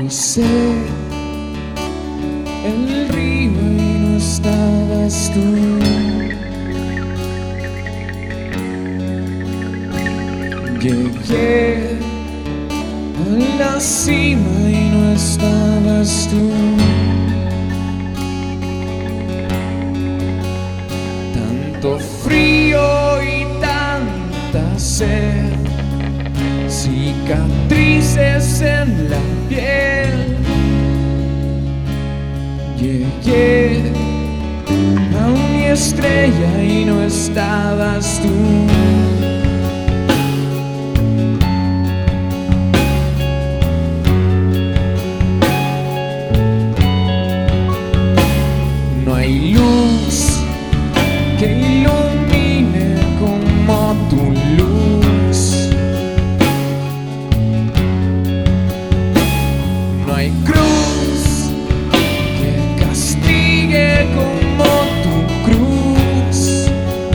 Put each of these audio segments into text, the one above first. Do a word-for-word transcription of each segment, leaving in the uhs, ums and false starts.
Crucé el río y no estabas tú. Llegué a la cima y no estabas tú. Tanto frío y tanta sed, cicatrices en la piel. Llegué a mi estrella y no estabas tú. No hay luz que ilumine como tu luz. No hay cruz que castigue como tu cruz.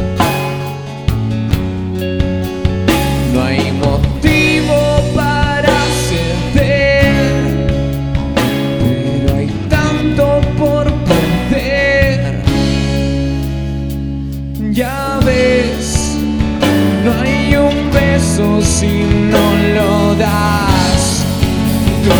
No hay motivo para ceder, pero hay tanto por perder. Ya ves, no hay un beso si no lo das tú.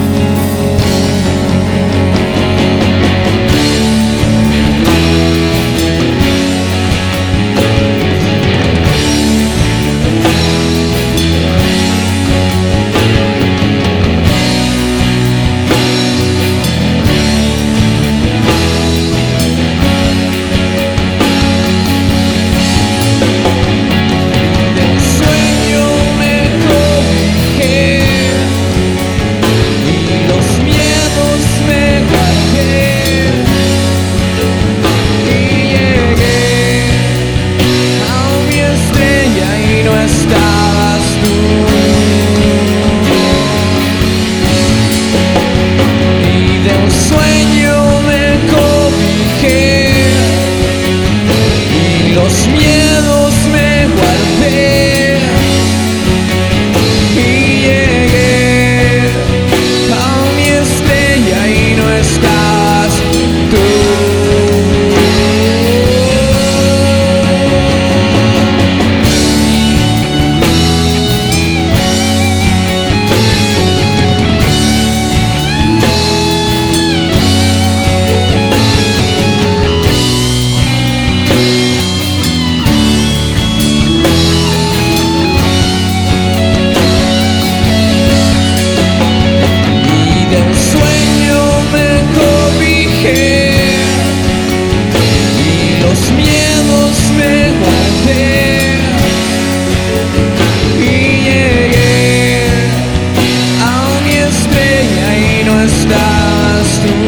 Los miedos me guardé y llegué a mi estrella y no estás tú. Los miedos me guardé y llegué a mi estrella y no estabas tú.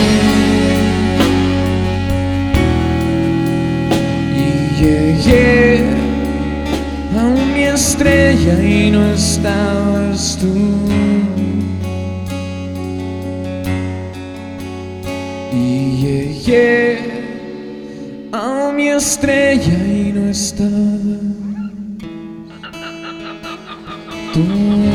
Y llegué a mi estrella y no estabas tú. Y llegué a mi estrella y no estaba tú.